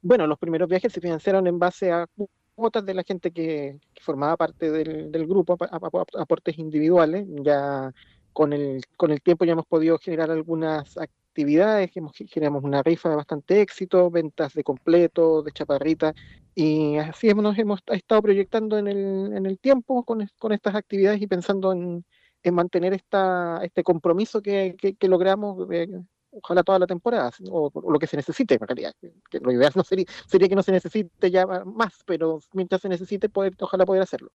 Bueno, los primeros viajes se financiaron en base a cuotas de la gente que formaba parte del grupo, aportes individuales. Ya con el tiempo ya hemos podido generar algunas actividades, generamos una rifa de bastante éxito, ventas de completo, de chaparrita, y así nos hemos estado proyectando en el tiempo con estas actividades y pensando en mantener este compromiso que logramos. Ojalá toda la temporada, o lo que se necesite en realidad, que lo ideal no sería que no se necesite ya más, pero mientras se necesite, ojalá poder hacerlo.